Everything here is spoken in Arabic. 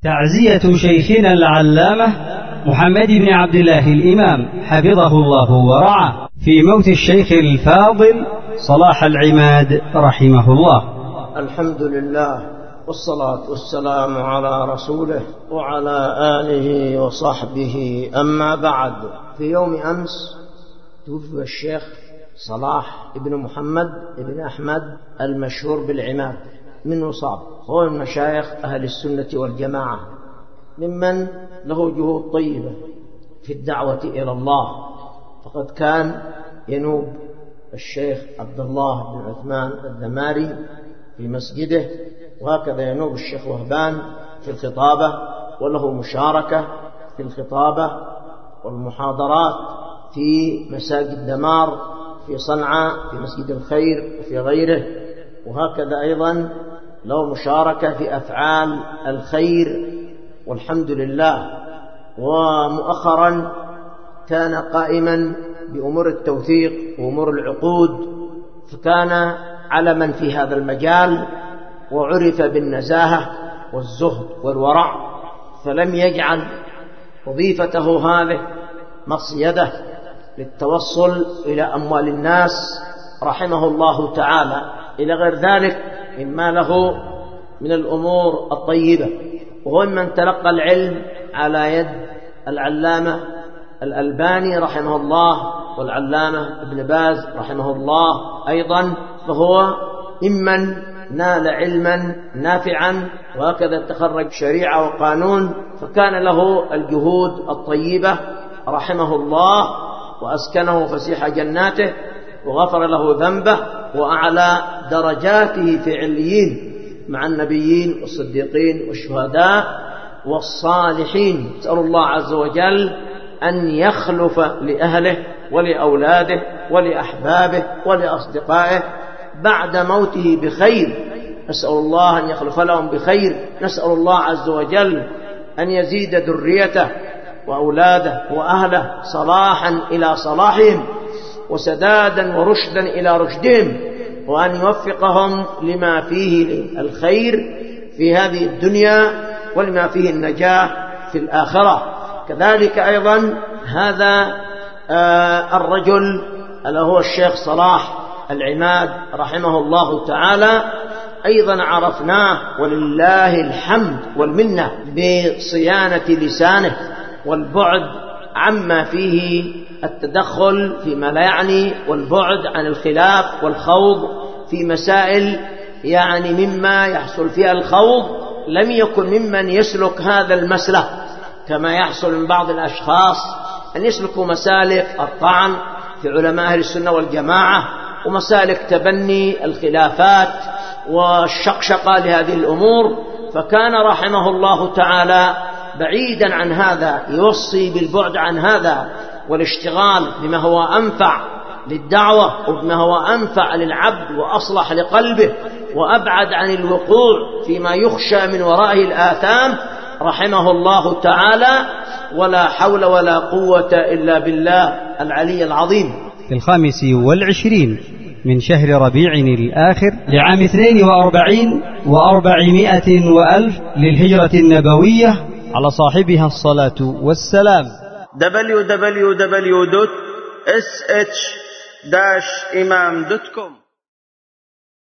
تعزية شيخنا العلامة محمد بن عبد الله الإمام حفظه الله ورعاه في موت الشيخ الفاضل صلاح العماد رحمه الله. الحمد لله والصلاة والسلام على رسوله وعلى آله وصحبه، أما بعد. في يوم أمس توفي الشيخ صلاح ابن محمد ابن أحمد المشهور بالعماد من وصاب، هو من مشايخ أهل السنة والجماعة، ممن له جهود طيبة في الدعوة إلى الله، فقد كان ينوب الشيخ عبد الله بن عثمان الدماري في مسجده، وهكذا ينوب الشيخ وهبان في الخطابة، وله مشاركة في الخطابة والمحاضرات في مساجد دمار، في صنعاء، في مسجد الخير وفي غيره، وهكذا أيضا له مشاركة في أفعال الخير والحمد لله. ومؤخرا كان قائما بأمور التوثيق وأمور العقود، فكان علما في هذا المجال، وعرف بالنزاهة والزهد والورع، فلم يجعل وظيفته هذه مصيده للتوصل إلى أموال الناس رحمه الله تعالى، إلى غير ذلك مما له من الأمور الطيبة. وهو من تلقى العلم على يد العلامة الألباني رحمه الله والعلامة ابن باز رحمه الله أيضا، فهو ممن نال علما نافعا، وهكذا تخرج شريعة وقانون، فكان له الجهود الطيبة رحمه الله، وأسكنه فسيح جناته، وغفر له ذنبه، وأعلى درجاته في عليين مع النبيين والصديقين والشهداء والصالحين. نسأل الله عز وجل أن يخلف لأهله ولأولاده ولأحبابه ولأصدقائه بعد موته بخير، نسأل الله أن يخلف لهم بخير، نسأل الله عز وجل أن يزيد ذريته وأولاده وأهله صلاحا إلى صلاحهم، وسدادا ورشدا إلى رشدهم، وأن يوفقهم لما فيه الخير في هذه الدنيا ولما فيه النجاة في الآخرة. كذلك أيضا هذا الرجل اللي هو الشيخ صلاح العماد رحمه الله تعالى، أيضا عرفناه ولله الحمد والمنة بصيانة لسانه والبعد عما فيه التدخل فيما لا يعني، والبعد عن الخلاف والخوض في مسائل يعني مما يحصل فيها الخوض لم يكن ممن يسلك هذا المسلك، كما يحصل من بعض الأشخاص أن يسلكوا مسالك الطعن في علماء أهل السنة والجماعة، ومسالك تبني الخلافات والشقشقة لهذه الأمور. فكان رحمه الله تعالى بعيدا عن هذا، يوصي بالبعد عن هذا والاشتغال بما هو أنفع للدعوة وبما هو أنفع للعبد وأصلح لقلبه، وأبعد عن الوقوع فيما يخشى من ورائه الآثام رحمه الله تعالى. ولا حول ولا قوة إلا بالله العلي العظيم. في 25 من شهر ربيع الآخر لعام 42 و400 وألف للهجرة النبوية، على صاحبها الصلاة والسلام. www.sh-imam.com